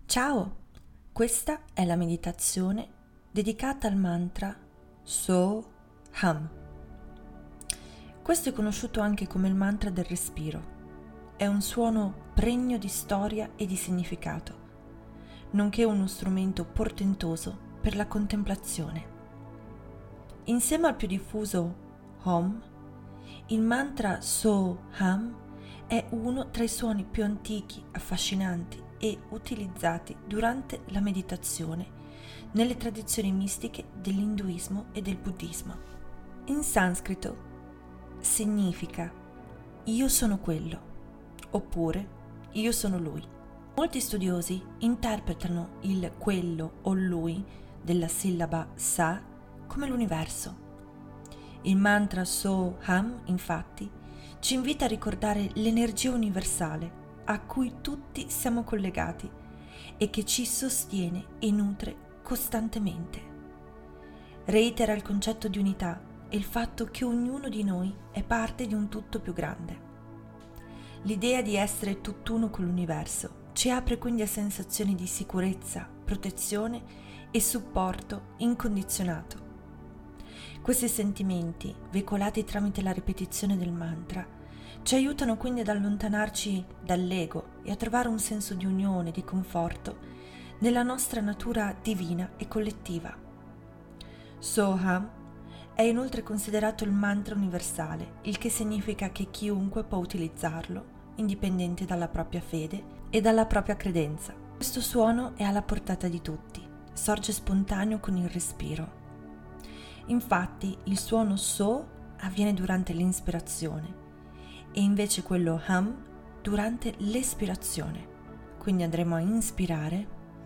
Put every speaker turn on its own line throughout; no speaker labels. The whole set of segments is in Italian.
Ciao, questa è la meditazione dedicata al mantra So-Ham. Questo è conosciuto anche come il mantra del respiro. È un suono pregno di storia e di significato, nonché uno strumento portentoso per la contemplazione. Insieme al più diffuso Om, il mantra So-Ham è uno tra i suoni più antichi, affascinanti e utilizzati durante la meditazione nelle tradizioni mistiche dell'induismo e del buddismo. In sanscrito significa io sono quello, oppure io sono lui. Molti studiosi interpretano il quello o lui della sillaba sa come l'universo. Il mantra So-Ham, infatti, ci invita a ricordare l'energia universale a cui tutti siamo collegati e che ci sostiene e nutre costantemente. Reitera il concetto di unità e il fatto che ognuno di noi è parte di un tutto più grande. L'idea di essere tutt'uno con l'universo ci apre quindi a sensazioni di sicurezza, protezione e supporto incondizionato. Questi sentimenti, veicolati tramite la ripetizione del mantra, ci aiutano quindi ad allontanarci dall'ego e a trovare un senso di unione, di conforto nella nostra natura divina e collettiva. So-Ham è inoltre considerato il mantra universale, il che significa che chiunque può utilizzarlo, indipendente dalla propria fede e dalla propria credenza. Questo suono è alla portata di tutti, sorge spontaneo con il respiro. Infatti il suono So avviene durante l'inspirazione e invece quello Ham durante l'espirazione. Quindi andremo a inspirare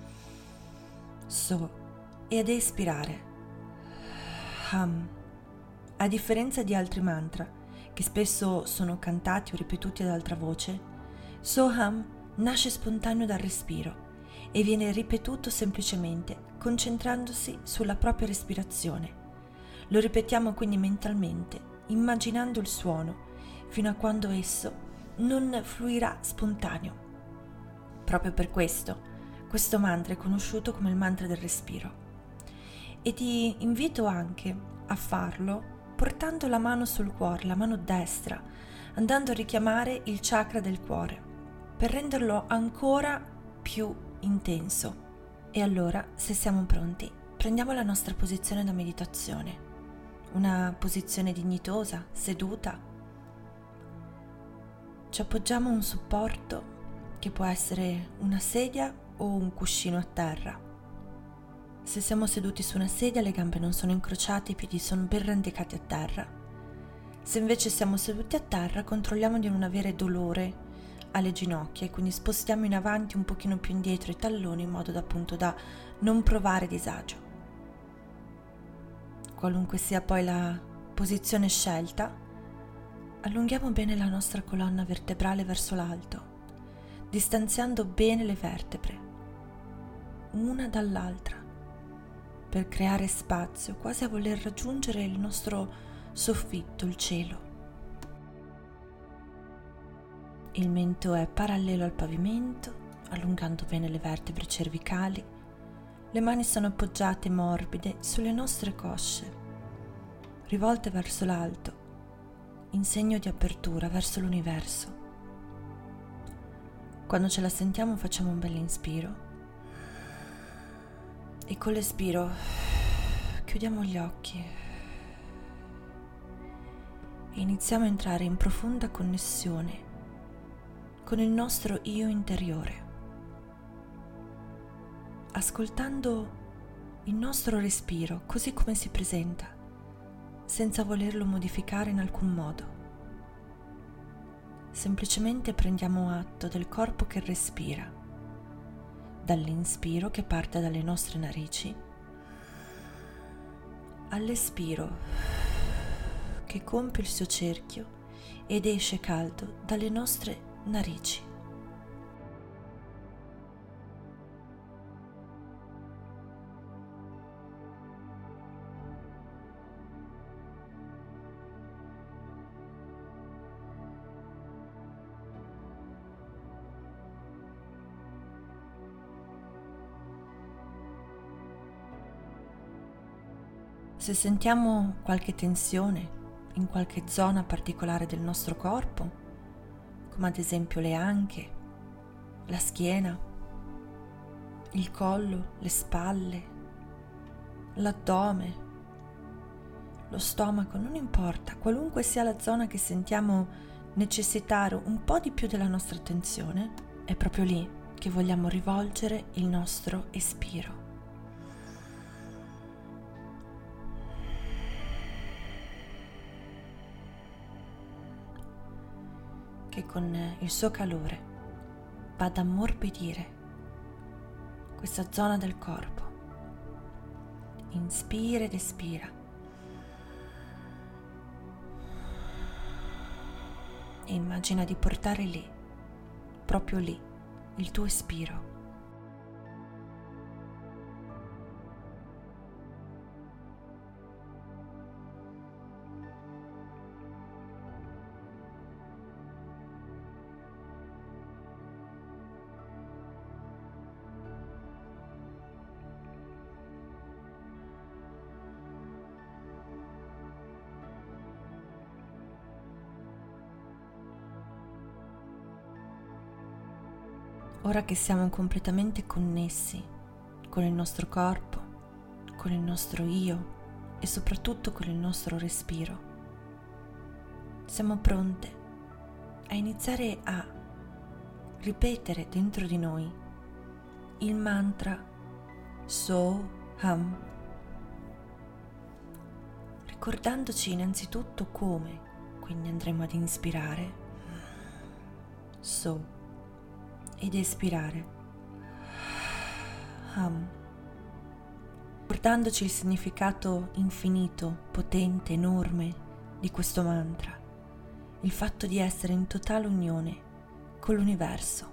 So e ad espirare Ham. A differenza di altri mantra che spesso sono cantati o ripetuti ad alta voce, So-Ham nasce spontaneo dal respiro e viene ripetuto semplicemente concentrandosi sulla propria respirazione. Lo ripetiamo quindi mentalmente, immaginando il suono, fino a quando esso non fluirà spontaneo. Proprio per questo mantra è conosciuto come il mantra del respiro. E ti invito anche a farlo portando la mano sul cuore, la mano destra, andando a richiamare il chakra del cuore, per renderlo ancora più intenso. E allora, se siamo pronti, prendiamo la nostra posizione da meditazione. Una posizione dignitosa, seduta. Ci appoggiamo a un supporto che può essere una sedia o un cuscino a terra. Se siamo seduti su una sedia, le gambe non sono incrociate, i piedi sono ben radicati a terra. Se invece siamo seduti a terra, controlliamo di non avere dolore alle ginocchia e quindi spostiamo in avanti un pochino più indietro i talloni in modo da appunto da non provare disagio. Qualunque sia poi la posizione scelta, allunghiamo bene la nostra colonna vertebrale verso l'alto, distanziando bene le vertebre, una dall'altra, per creare spazio, quasi a voler raggiungere il nostro soffitto, il cielo. Il mento è parallelo al pavimento, allungando bene le vertebre cervicali. Le mani sono appoggiate morbide sulle nostre cosce, rivolte verso l'alto, in segno di apertura verso l'universo. Quando ce la sentiamo facciamo un bel inspiro e con l'espiro chiudiamo gli occhi e iniziamo a entrare in profonda connessione con il nostro io interiore, ascoltando il nostro respiro così come si presenta, senza volerlo modificare in alcun modo. Semplicemente prendiamo atto del corpo che respira, dall'inspiro che parte dalle nostre narici, all'espiro che compie il suo cerchio ed esce caldo dalle nostre narici. Se sentiamo qualche tensione in qualche zona particolare del nostro corpo, come ad esempio le anche, la schiena, il collo, le spalle, l'addome, lo stomaco, non importa, qualunque sia la zona che sentiamo necessitare un po' di più della nostra attenzione, è proprio lì che vogliamo rivolgere il nostro espiro. Che con il suo calore vada a ammorbidire questa zona del corpo. Inspira ed espira. E immagina di portare lì, proprio lì, il tuo espiro. Ora che siamo completamente connessi con il nostro corpo, con il nostro io e soprattutto con il nostro respiro, siamo pronte a iniziare a ripetere dentro di noi il mantra So-Ham, ricordandoci innanzitutto come, quindi andremo ad inspirare So ed espirare Ham, ricordandoci il significato infinito, potente, enorme di questo mantra, il fatto di essere in totale unione con l'universo,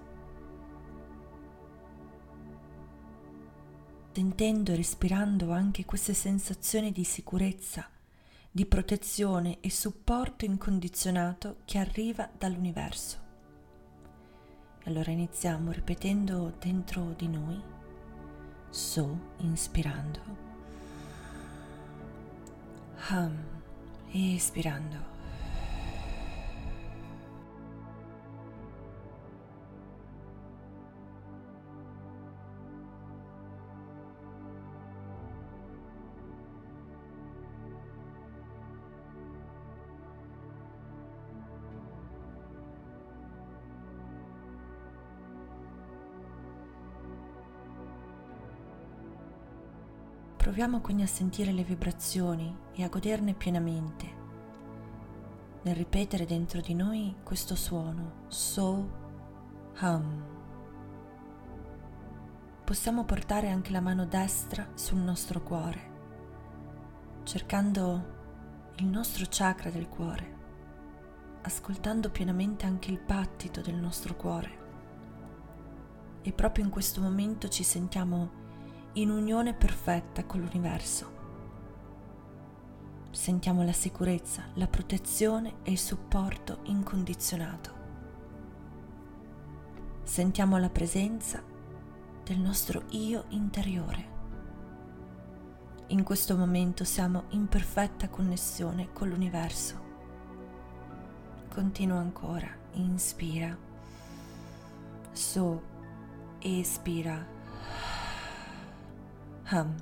sentendo e respirando anche queste sensazioni di sicurezza, di protezione e supporto incondizionato che arriva dall'universo. E allora iniziamo ripetendo dentro di noi, So, inspirando, Ham, espirando. Proviamo quindi a sentire le vibrazioni e a goderne pienamente, nel ripetere dentro di noi questo suono, So-Ham. Possiamo portare anche la mano destra sul nostro cuore, cercando il nostro chakra del cuore, ascoltando pienamente anche il battito del nostro cuore. E proprio in questo momento ci sentiamo in unione perfetta con l'universo. Sentiamo la sicurezza, la protezione e il supporto incondizionato. Sentiamo la presenza del nostro io interiore. In questo momento siamo in perfetta connessione con l'universo. Continua ancora, inspira, So, espira, Ham.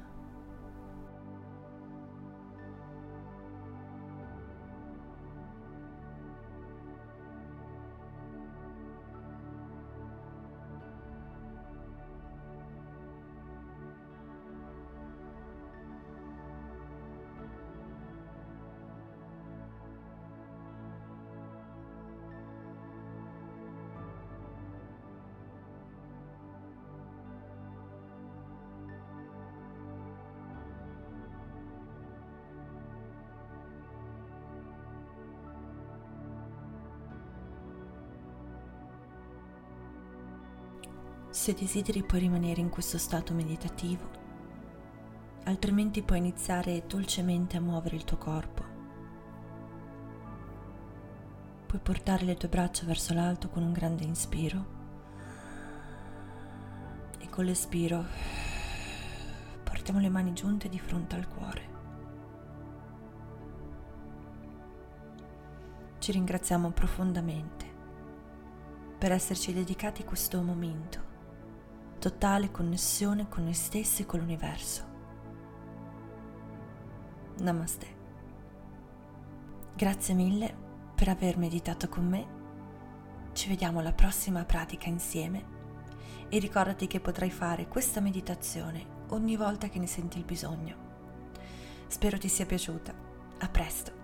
Se desideri puoi rimanere in questo stato meditativo, altrimenti puoi iniziare dolcemente a muovere il tuo corpo. Puoi portare le tue braccia verso l'alto con un grande inspiro e con l'espiro portiamo le mani giunte di fronte al cuore. ci ringraziamo profondamente per esserci dedicati questo momento, totale connessione con noi stessi e con l'universo. Namaste. Grazie mille per aver meditato con me. Ci vediamo alla prossima pratica insieme e ricordati che potrai fare questa meditazione ogni volta che ne senti il bisogno. Spero ti sia piaciuta. A presto.